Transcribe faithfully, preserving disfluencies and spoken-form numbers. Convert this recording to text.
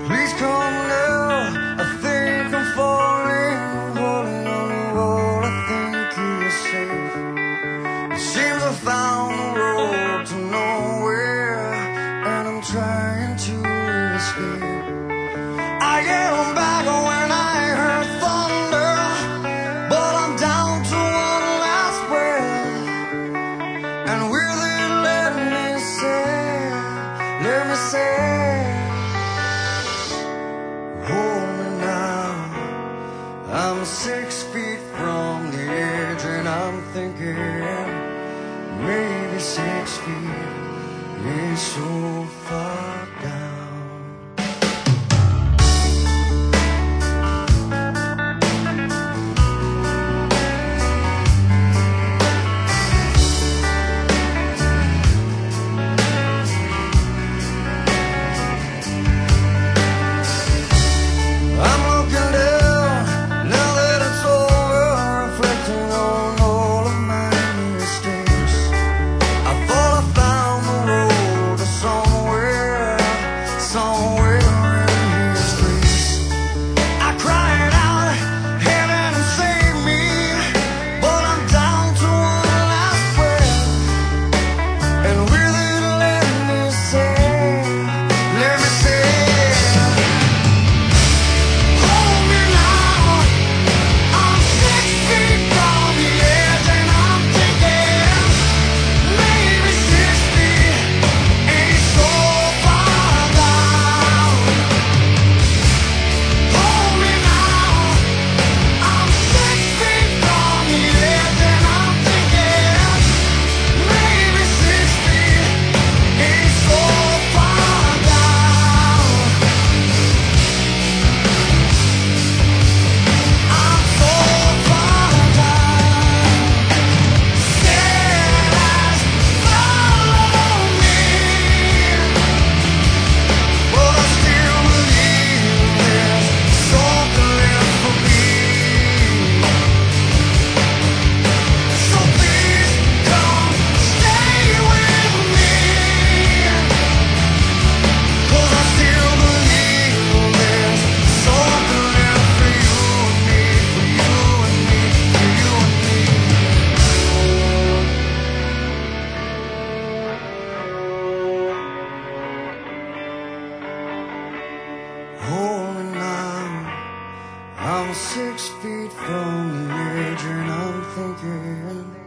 Please come now, I think I'm falling, holding on to what I think is safe. It seems I found the road to nowhere, and I'm trying to escape. I get back when I heard thunder, but I'm down to one last breath. And will it let me say, let me say, hold me now. I'm six feet from the edge and I'm thinking maybe six feet ain't so far down. Hold me now, I'm six feet from the edge and I'm thinking